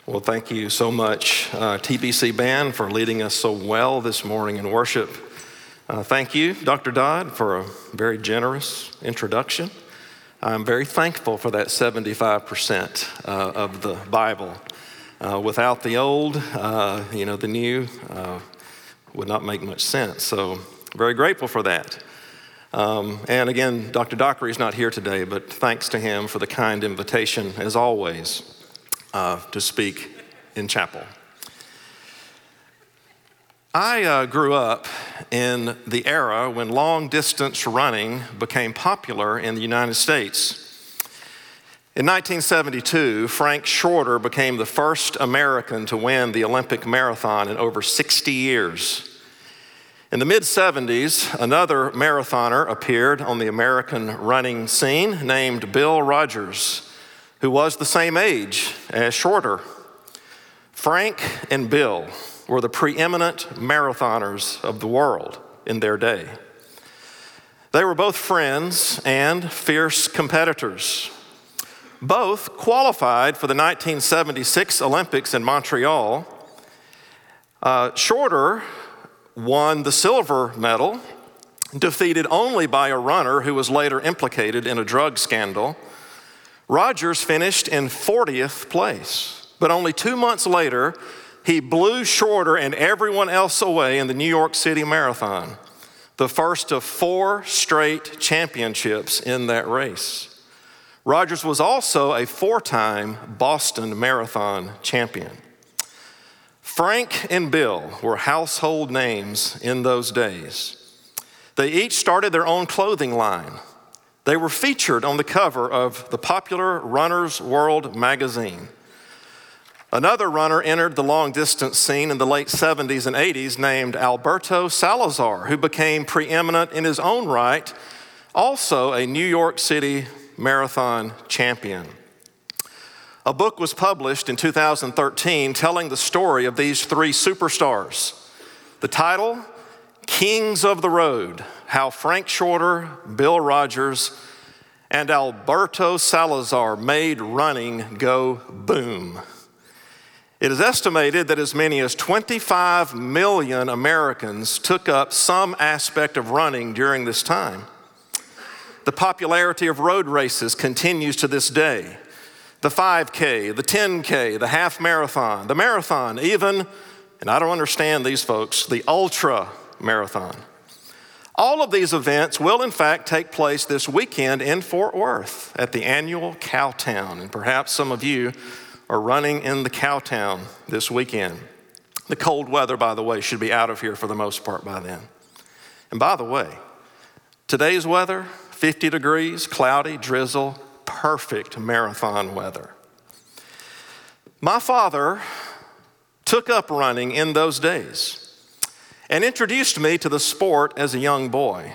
Well, thank you so much, TBC Band, for leading us so well this morning in worship. Thank you, Dr. Dodd, for a very generous introduction. I'm very thankful for that 75% of the Bible. Without the old, the new would not make much sense. So, very grateful for that. And again, Dr. Dockery is not here today, but thanks to him for the kind invitation, as always, to speak in chapel. I grew up in the era when long-distance running became popular in the United States. In 1972, Frank Shorter became the first American to win the Olympic marathon in over 60 years. In the mid-70s, another marathoner appeared on the American running scene named Bill Rodgers, who was the same age as Shorter. Frank and Bill were the preeminent marathoners of the world in their day. They were both friends and fierce competitors. Both qualified for the 1976 Olympics in Montreal. Shorter won the silver medal, defeated only by a runner who was later implicated in a drug scandal. Rodgers finished in 40th place, but only 2 months later, he blew Shorter and everyone else away in the New York City Marathon, the first of 4 straight championships in that race. Rodgers was also a 4-time Boston Marathon champion. Frank and Bill were household names in those days. They each started their own clothing line. They were featured on the cover of the popular Runner's World magazine. Another runner entered the long-distance scene in the late 70s and 80s named Alberto Salazar, who became preeminent in his own right, also a New York City marathon champion. A book was published in 2013 telling the story of these 3 superstars. The title, Kings of the Road: How Frank Shorter, Bill Rodgers, and Alberto Salazar Made Running Go Boom. It is estimated that as many as 25 million Americans took up some aspect of running during this time. The popularity of road races continues to this day. The 5K, the 10K, the half marathon, the marathon, even, and I don't understand these folks, the ultra marathon. All of these events will in fact take place this weekend in Fort Worth at the annual Cowtown, and perhaps some of you are running in the Cowtown this weekend. The cold weather, by the way, should be out of here for the most part by then. And by the way, today's weather, 50 degrees, cloudy, drizzle, perfect marathon weather. My father took up running in those days and introduced me to the sport as a young boy.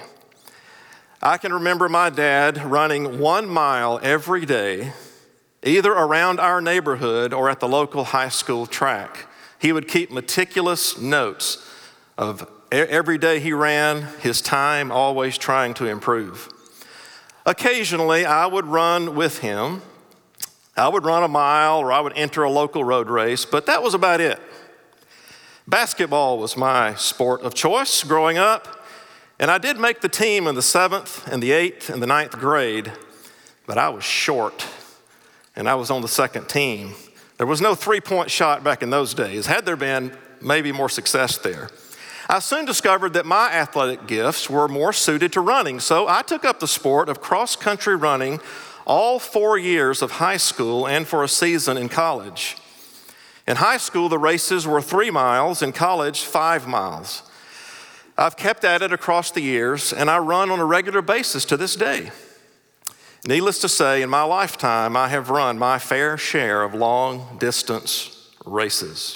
I can remember my dad running 1 mile every day, either around our neighborhood or at the local high school track. He would keep meticulous notes of every day he ran, his time, always trying to improve. Occasionally, I would run with him. I would run a mile or I would enter a local road race, but that was about it. Basketball was my sport of choice growing up, and I did make the team in the 7th and the 8th and the 9th grade, but I was short, and I was on the second team. There was no three-point shot back in those days. Had there been, maybe more success there. I soon discovered that my athletic gifts were more suited to running, so I took up the sport of cross-country running all 4 years of high school and for a season in college. In high school, the races were 3 miles, in college, 5 miles. I've kept at it across the years, and I run on a regular basis to this day. Needless to say, in my lifetime, I have run my fair share of long-distance races.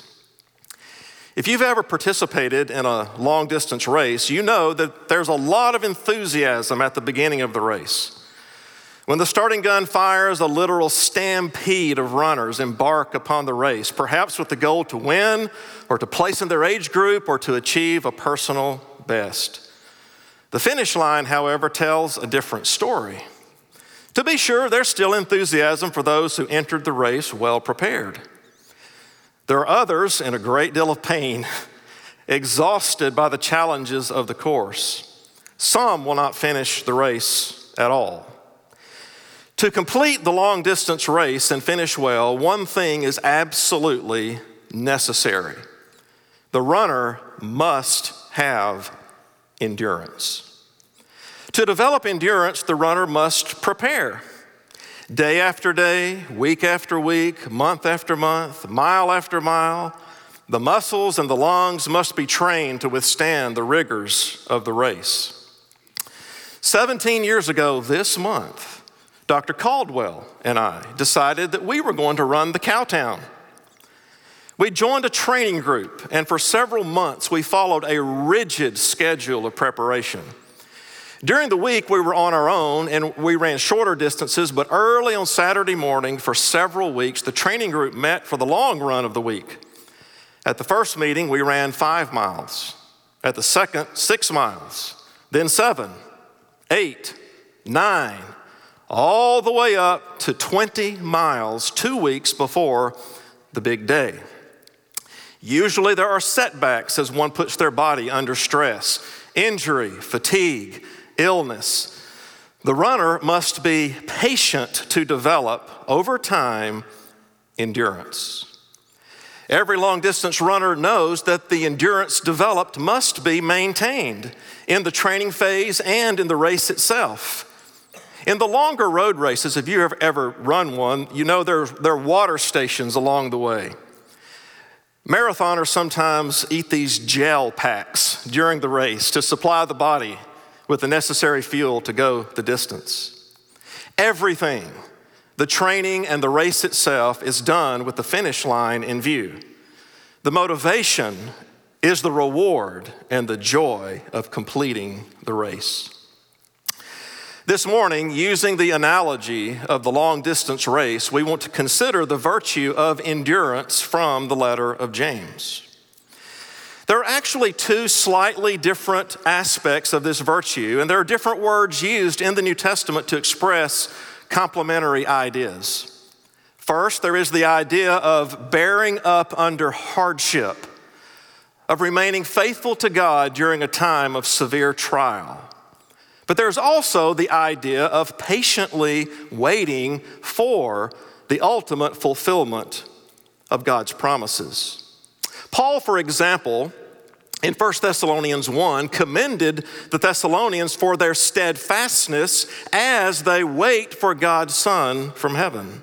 If you've ever participated in a long-distance race, you know that there's a lot of enthusiasm at the beginning of the race. When the starting gun fires, a literal stampede of runners embark upon the race, perhaps with the goal to win or to place in their age group or to achieve a personal best. The finish line, however, tells a different story. To be sure, there's still enthusiasm for those who entered the race well prepared. There are others in a great deal of pain, exhausted by the challenges of the course. Some will not finish the race at all. To complete the long distance race and finish well, one thing is absolutely necessary. The runner must have endurance. To develop endurance, the runner must prepare. Day after day, week after week, month after month, mile after mile, the muscles and the lungs must be trained to withstand the rigors of the race. 17 years ago this month, Dr. Caldwell and I decided that we were going to run the Cowtown. We joined a training group, and for several months we followed a rigid schedule of preparation. During the week, we were on our own and we ran shorter distances, but early on Saturday morning for several weeks, the training group met for the long run of the week. At the first meeting, we ran 5 miles. At the second, 6 miles, then 7, 8, 9, all the way up to 20 miles 2 weeks before the big day. Usually there are setbacks as one puts their body under stress, injury, fatigue, illness. The runner must be patient to develop, over time, endurance. Every long-distance runner knows that the endurance developed must be maintained in the training phase and in the race itself. In the longer road races, if you ever run one, you know there are water stations along the way. Marathoners sometimes eat these gel packs during the race to supply the body with the necessary fuel to go the distance. Everything, the training and the race itself, is done with the finish line in view. The motivation is the reward and the joy of completing the race. This morning, using the analogy of the long-distance race, we want to consider the virtue of endurance from the letter of James. There are actually 2 slightly different aspects of this virtue, and there are different words used in the New Testament to express complementary ideas. First, there is the idea of bearing up under hardship, of remaining faithful to God during a time of severe trial. But there's also the idea of patiently waiting for the ultimate fulfillment of God's promises. Paul, for example, in 1 Thessalonians 1, commended the Thessalonians for their steadfastness as they wait for God's Son from heaven.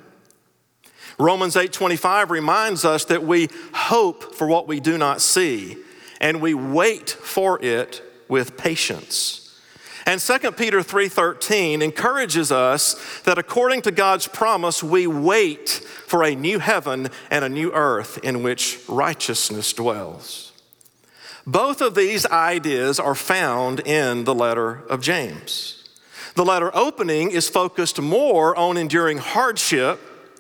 Romans 8:25 reminds us that we hope for what we do not see, and we wait for it with patience. And 2 Peter 3:13 encourages us that according to God's promise, we wait for a new heaven and a new earth in which righteousness dwells. Both of these ideas are found in the letter of James. The letter opening is focused more on enduring hardship.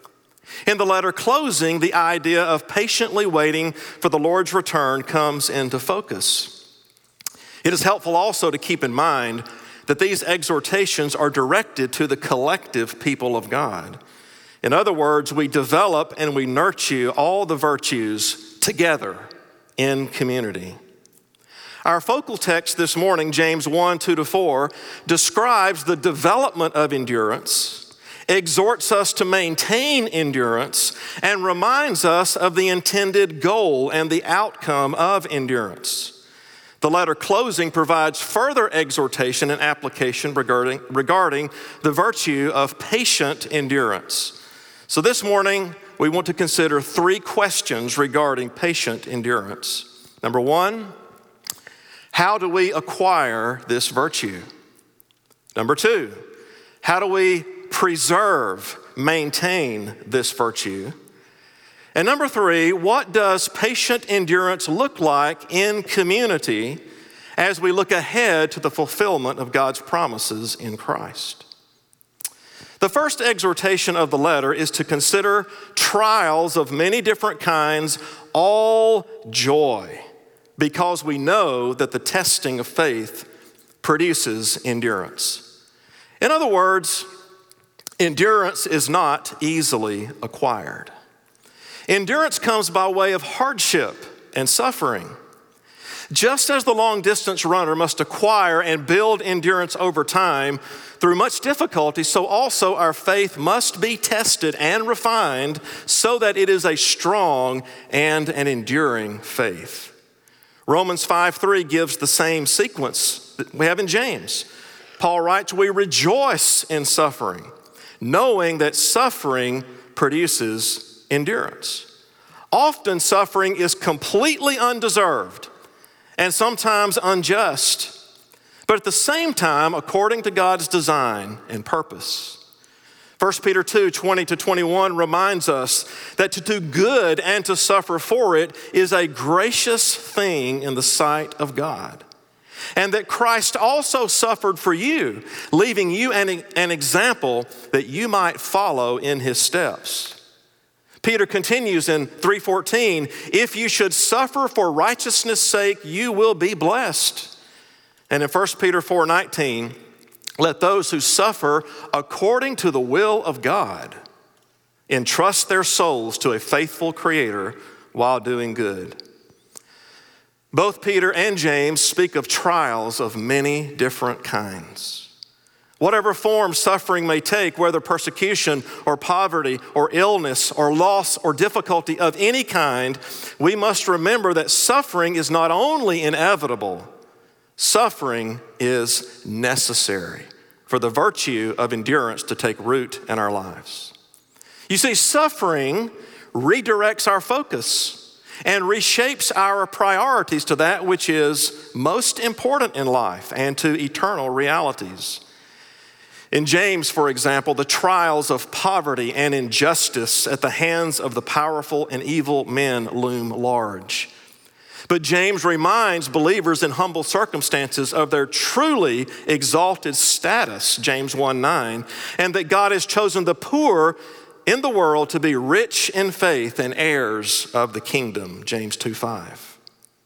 In the letter closing, the idea of patiently waiting for the Lord's return comes into focus. It is helpful also to keep in mind that these exhortations are directed to the collective people of God. In other words, we develop and we nurture all the virtues together in community. Our focal text this morning, James 1:2-4, describes the development of endurance, exhorts us to maintain endurance, and reminds us of the intended goal and the outcome of endurance. The letter closing provides further exhortation and application regarding the virtue of patient endurance. So this morning, we want to consider 3 questions regarding patient endurance. Number 1, how do we acquire this virtue? Number 2, how do we preserve, maintain this virtue? And number 3, what does patient endurance look like in community as we look ahead to the fulfillment of God's promises in Christ? The first exhortation of the letter is to consider trials of many different kinds, all joy, because we know that the testing of faith produces endurance. In other words, endurance is not easily acquired. Endurance comes by way of hardship and suffering. Just as the long-distance runner must acquire and build endurance over time through much difficulty, so also our faith must be tested and refined so that it is a strong and an enduring faith. Romans 5:3 gives the same sequence that we have in James. Paul writes, "We rejoice in suffering, knowing that suffering produces endurance." Often suffering is completely undeserved and sometimes unjust, but at the same time, according to God's design and purpose. 1 Peter 2:20-21 reminds us that to do good and to suffer for it is a gracious thing in the sight of God, and that Christ also suffered for you, leaving you an example that you might follow in his steps. Peter continues in 3:14, "If you should suffer for righteousness' sake, you will be blessed." And in 1 Peter 4:19, "Let those who suffer according to the will of God entrust their souls to a faithful Creator while doing good." Both Peter and James speak of trials of many different kinds. Whatever form suffering may take, whether persecution or poverty or illness or loss or difficulty of any kind, we must remember that suffering is not only inevitable, suffering is necessary for the virtue of endurance to take root in our lives. You see, suffering redirects our focus and reshapes our priorities to that which is most important in life and to eternal realities. In James, for example, the trials of poverty and injustice at the hands of the powerful and evil men loom large. But James reminds believers in humble circumstances of their truly exalted status, James 1:9, and that God has chosen the poor in the world to be rich in faith and heirs of the kingdom, James 2:5.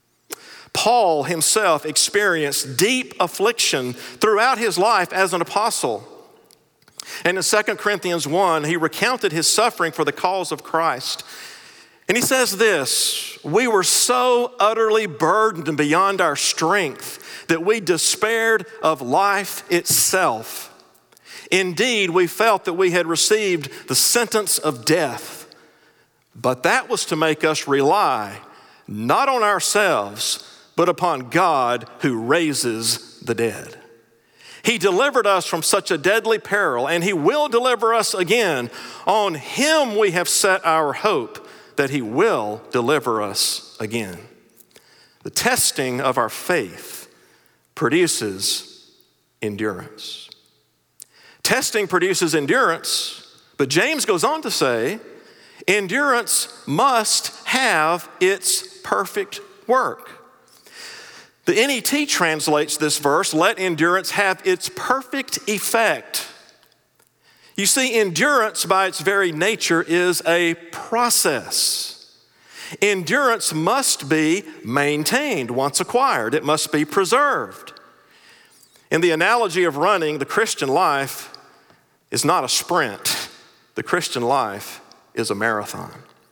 Paul himself experienced deep affliction throughout his life as an apostle. And in 2 Corinthians 1, he recounted his suffering for the cause of Christ. And he says this, "We were so utterly burdened and beyond our strength that we despaired of life itself. Indeed, we felt that we had received the sentence of death, but that was to make us rely not on ourselves, but upon God who raises the dead. He delivered us from such a deadly peril, and he will deliver us again. On him we have set our hope that he will deliver us again." The testing of our faith produces endurance. Testing produces endurance, but James goes on to say, endurance must have its perfect work. The NET translates this verse, "Let endurance have its perfect effect." You see, endurance by its very nature is a process. Endurance must be maintained once acquired. It must be preserved. In the analogy of running, the Christian life is not a sprint. The Christian life is a marathon.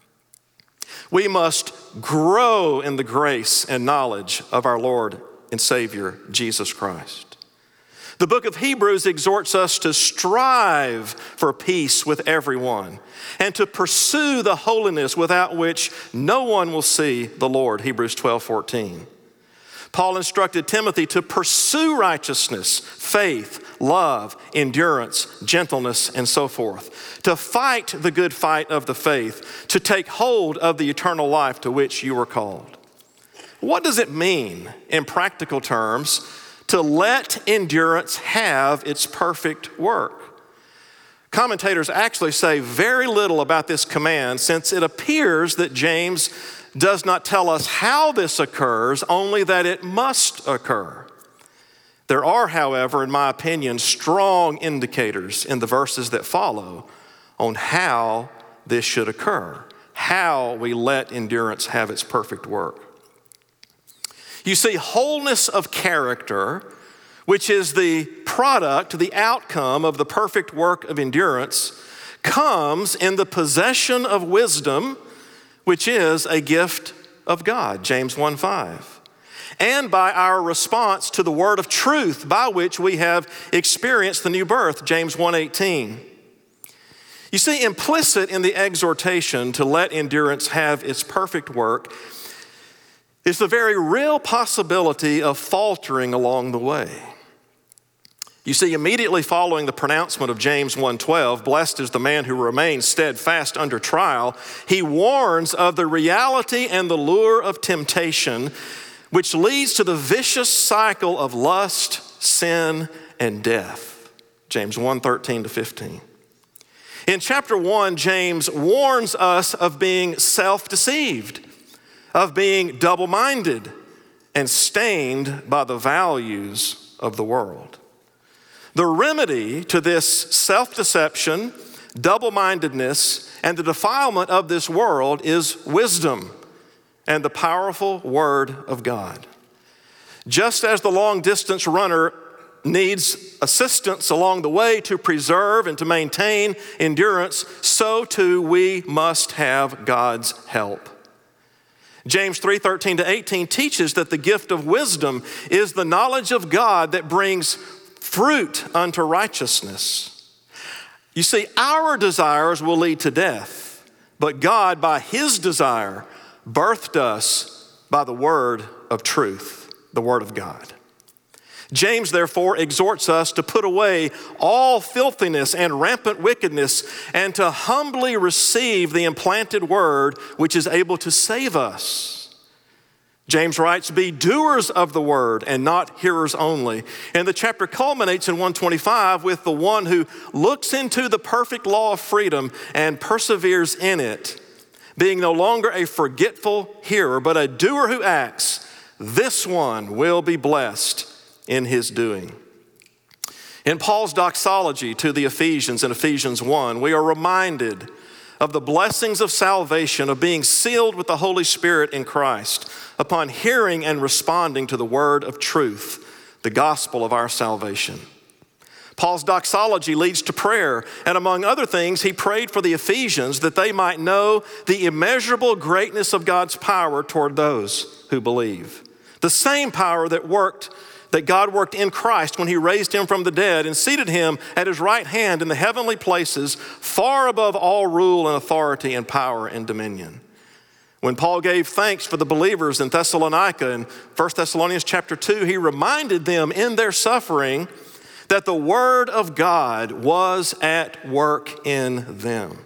We must grow in the grace and knowledge of our Lord and Savior, Jesus Christ. The book of Hebrews exhorts us to strive for peace with everyone and to pursue the holiness without which no one will see the Lord, Hebrews 12:14. Paul instructed Timothy to pursue righteousness, faith, love, endurance, gentleness, and so forth, to fight the good fight of the faith, to take hold of the eternal life to which you were called. What does it mean in practical terms to let endurance have its perfect work? Commentators actually say very little about this command, since it appears that James does not tell us how this occurs, only that it must occur. There are, however, in my opinion, strong indicators in the verses that follow on how this should occur, how we let endurance have its perfect work. You see, wholeness of character, which is the product, the outcome of the perfect work of endurance, comes in the possession of wisdom, which is a gift of God, James 1:5, and by our response to the word of truth by which we have experienced the new birth, James 1:18. You see, implicit in the exhortation to let endurance have its perfect work is the very real possibility of faltering along the way. You see, immediately following the pronouncement of James 1:12, blessed is the man who remains steadfast under trial, he warns of the reality and the lure of temptation, which leads to the vicious cycle of lust, sin, and death. James 1:13-15. In chapter 1, James warns us of being self-deceived, of being double-minded, and stained by the values of the world. The remedy to this self-deception, double-mindedness, and the defilement of this world is wisdom and the powerful Word of God. Just as the long-distance runner needs assistance along the way to preserve and to maintain endurance, so too we must have God's help. James 3:13-18 teaches that the gift of wisdom is the knowledge of God that brings fruit unto righteousness. You see, our desires will lead to death, but God, by his desire, birthed us by the word of truth, the word of God. James, therefore, exhorts us to put away all filthiness and rampant wickedness and to humbly receive the implanted word which is able to save us. James writes, be doers of the word and not hearers only. And the chapter culminates in 125 with the one who looks into the perfect law of freedom and perseveres in it, being no longer a forgetful hearer, but a doer who acts. This one will be blessed in his doing. In Paul's doxology to the Ephesians in Ephesians 1, we are reminded of the blessings of salvation, of being sealed with the Holy Spirit in Christ, upon hearing and responding to the word of truth, the gospel of our salvation. Paul's doxology leads to prayer, and among other things, he prayed for the Ephesians that they might know the immeasurable greatness of God's power toward those who believe. The same power that God worked in Christ when he raised him from the dead and seated him at his right hand in the heavenly places, far above all rule and authority and power and dominion. When Paul gave thanks for the believers in Thessalonica in 1 Thessalonians chapter 2, he reminded them in their suffering that the word of God was at work in them.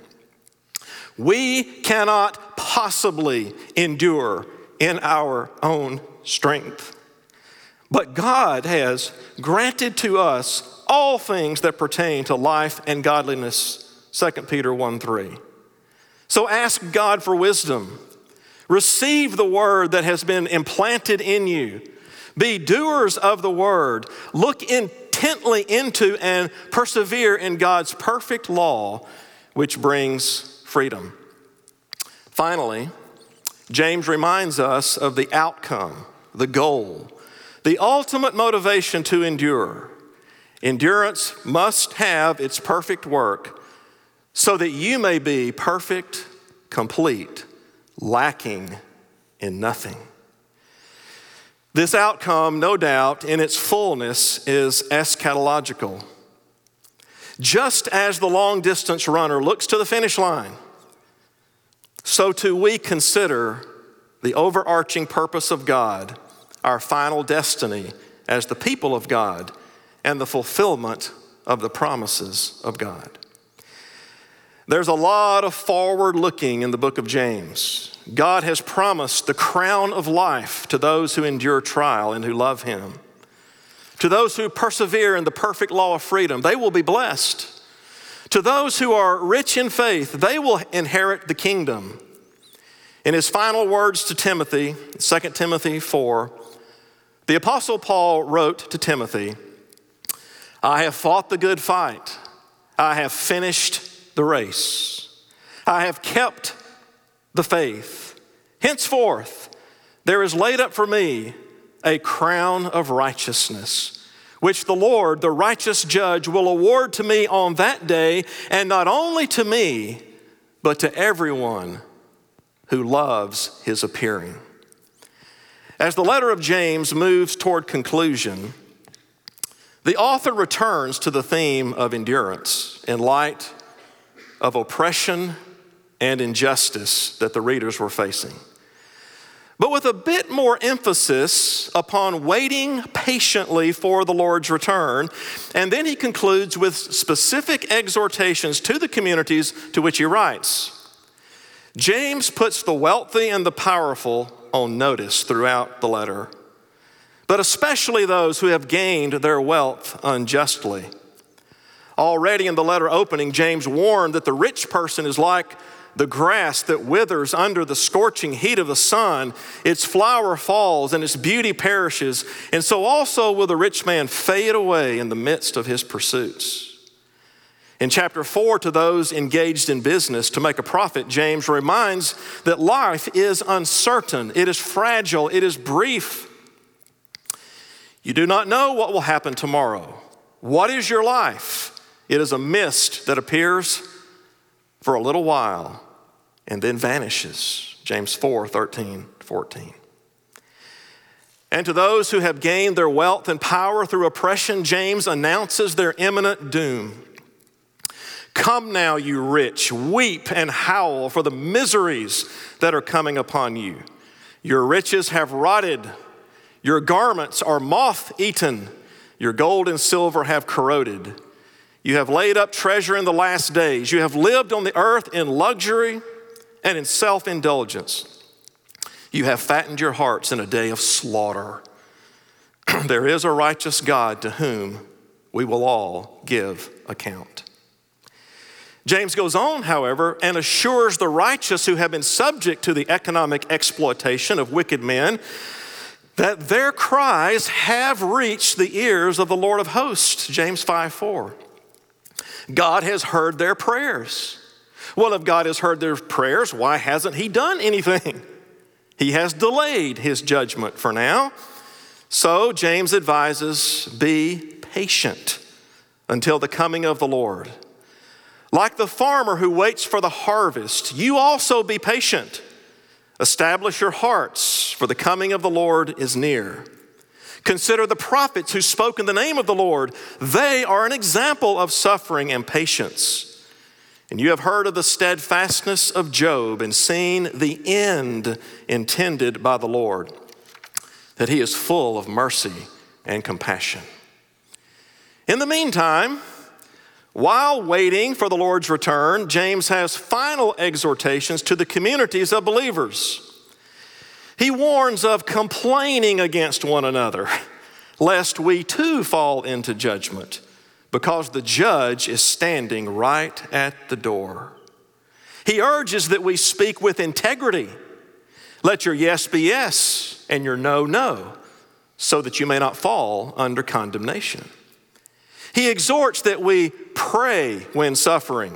We cannot possibly endure in our own strength. But God has granted to us all things that pertain to life and godliness, 2 Peter 1:3. So ask God for wisdom. Receive the word that has been implanted in you. Be doers of the word. Look intently into and persevere in God's perfect law, which brings freedom. Finally, James reminds us of the outcome, the goal, the ultimate motivation to endure. Endurance must have its perfect work so that you may be perfect, complete, lacking in nothing. This outcome, no doubt, in its fullness is eschatological. Just as the long-distance runner looks to the finish line, so too we consider the overarching purpose of God, our final destiny as the people of God, and the fulfillment of the promises of God. There's a lot of forward looking in the book of James. God has promised the crown of life to those who endure trial and who love him. To those who persevere in the perfect law of freedom, they will be blessed. To those who are rich in faith, they will inherit the kingdom. In his final words to Timothy, 2 Timothy 4, the Apostle Paul wrote to Timothy, I have fought the good fight. I have finished the race. I have kept the faith. Henceforth, there is laid up for me a crown of righteousness, which the Lord, the righteous judge, will award to me on that day, and not only to me, but to everyone who loves his appearing. As the letter of James moves toward conclusion, the author returns to the theme of endurance in light of oppression and injustice that the readers were facing, but with a bit more emphasis upon waiting patiently for the Lord's return. And then he concludes with specific exhortations to the communities to which he writes. James puts the wealthy and the powerful on notice throughout the letter, but especially those who have gained their wealth unjustly. Already in the letter opening, James warned that the rich person is like the grass that withers under the scorching heat of the sun. Its flower falls and its beauty perishes, and so also will the rich man fade away in the midst of his pursuits. In chapter 4, to those engaged in business to make a profit, James reminds that life is uncertain, it is fragile, it is brief. You do not know what will happen tomorrow. What is your life? It is a mist that appears for a little while and then vanishes. James 4:13-14. And to those who have gained their wealth and power through oppression, James announces their imminent doom. Come now, you rich, weep and howl for the miseries that are coming upon you. Your riches have rotted, your garments are moth-eaten, your gold and silver have corroded. You have laid up treasure in the last days. You have lived on the earth in luxury and in self-indulgence. You have fattened your hearts in a day of slaughter. There is a righteous God to whom we will all give account. James goes on, however, and assures the righteous who have been subject to the economic exploitation of wicked men that their cries have reached the ears of the Lord of hosts. James 5:4. God has heard their prayers. Well, if God has heard their prayers, why hasn't he done anything? He has delayed his judgment for now. So James advises, be patient until the coming of the Lord. Like the farmer who waits for the harvest, you also be patient. Establish your hearts, for the coming of the Lord is near. Consider the prophets who spoke in the name of the Lord. They are an example of suffering and patience. And you have heard of the steadfastness of Job and seen the end intended by the Lord, that he is full of mercy and compassion. In the meantime, while waiting for the Lord's return, James has final exhortations to the communities of believers. He warns of complaining against one another, lest we too fall into judgment, because the judge is standing right at the door. He urges that we speak with integrity. Let your yes be yes and your no, no, so that you may not fall under condemnation. He exhorts that we pray when suffering,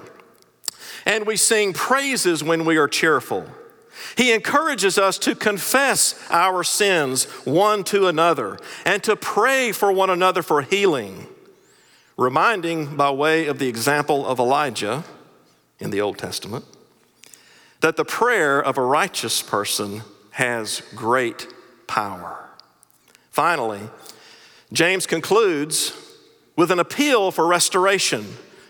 and we sing praises when we are cheerful. He encourages us to confess our sins one to another and to pray for one another for healing, reminding by way of the example of Elijah in the Old Testament that the prayer of a righteous person has great power. Finally, James concludes with an appeal for restoration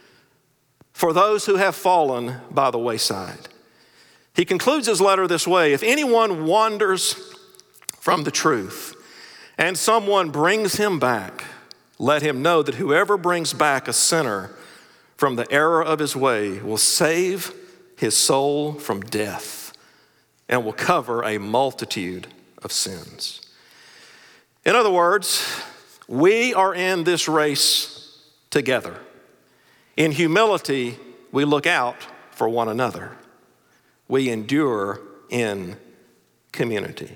for those who have fallen by the wayside. He concludes his letter this way: if anyone wanders from the truth and someone brings him back, let him know that whoever brings back a sinner from the error of his way will save his soul from death and will cover a multitude of sins. In other words, we are in this race together. In humility, we look out for one another. We endure in community.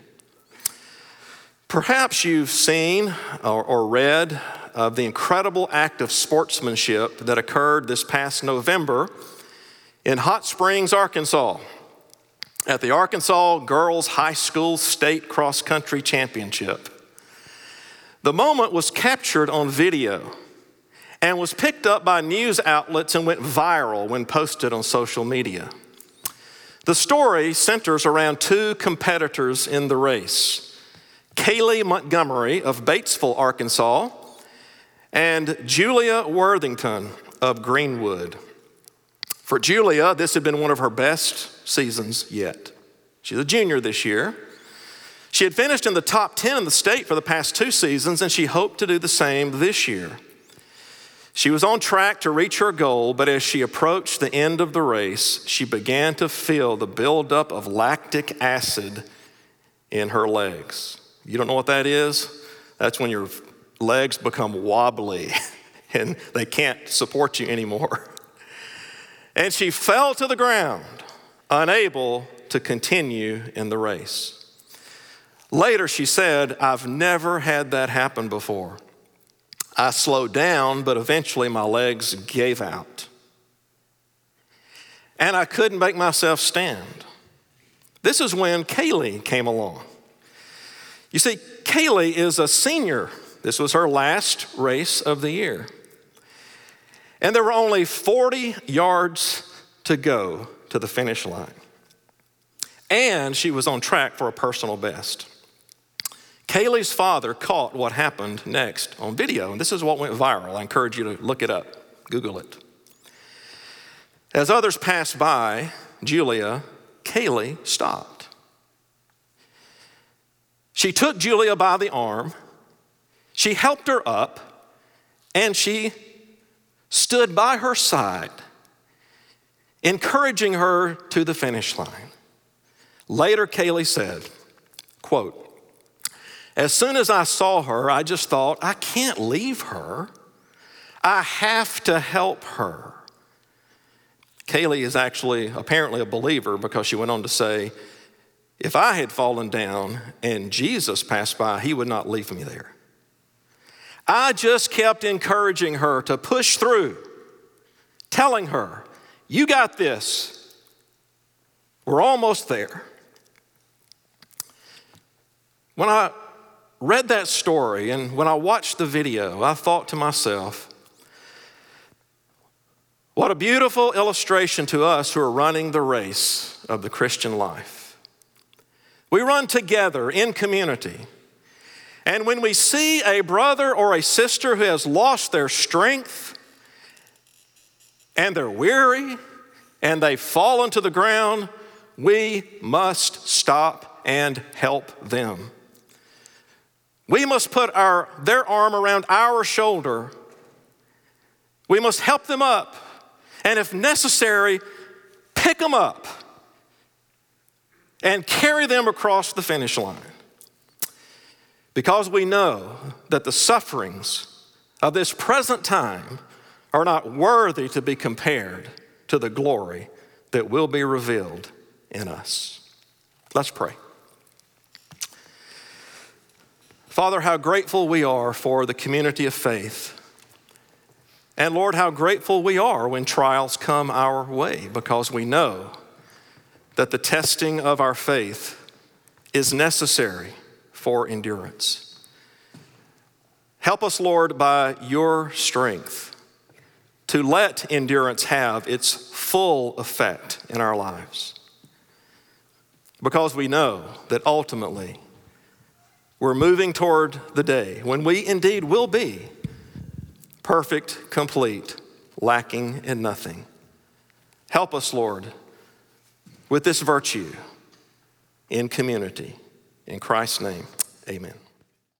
Perhaps you've seen or read of the incredible act of sportsmanship that occurred this past November in Hot Springs, Arkansas, at the Arkansas Girls High School State Cross Country Championship. The moment was captured on video and was picked up by news outlets and went viral when posted on social media. The story centers around two competitors in the race, Kaylee Montgomery of Batesville, Arkansas, and Julia Worthington of Greenwood. For Julia, this had been one of her best seasons yet. She's a junior this year. She had finished in the top 10 in the state for the past 2 seasons, and she hoped to do the same this year. She was on track to reach her goal, but as she approached the end of the race, she began to feel the buildup of lactic acid in her legs. You don't know what that is? That's when your legs become wobbly and they can't support you anymore. And she fell to the ground, unable to continue in the race. Later, she said, "I've never had that happen before. I slowed down, but eventually my legs gave out. And I couldn't make myself stand." This is when Kaylee came along. You see, Kaylee is a senior. This was her last race of the year. And there were only 40 yards to go to the finish line. And she was on track for a personal best. Kaylee's father caught what happened next on video, and this is what went viral. I encourage you to look it up, Google it. As others passed by Julia, Kaylee stopped. She took Julia by the arm, she helped her up, and she stood by her side, encouraging her to the finish line. Later, Kaylee said, quote, "As soon as I saw her, I just thought, I can't leave her. I have to help her." Kaylee is actually apparently a believer because she went on to say, "If I had fallen down and Jesus passed by, he would not leave me there. I just kept encouraging her to push through, telling her, you got this. We're almost there." When I read that story and when I watched the video, I thought to myself, what a beautiful illustration to us who are running the race of the Christian life. We run together in community. And when we see a brother or a sister who has lost their strength and they're weary and they've fallen to the ground, we must stop and help them. We must put their arm around our shoulder. We must help them up. And if necessary, pick them up and carry them across the finish line. Because we know that the sufferings of this present time are not worthy to be compared to the glory that will be revealed in us. Let's pray. Father, how grateful we are for the community of faith. And Lord, how grateful we are when trials come our way, because we know that the testing of our faith is necessary for endurance. Help us, Lord, by your strength to let endurance have its full effect in our lives. Because we know that ultimately we're moving toward the day when we indeed will be perfect, complete, lacking in nothing. Help us, Lord, with this virtue in community. In Christ's name, amen.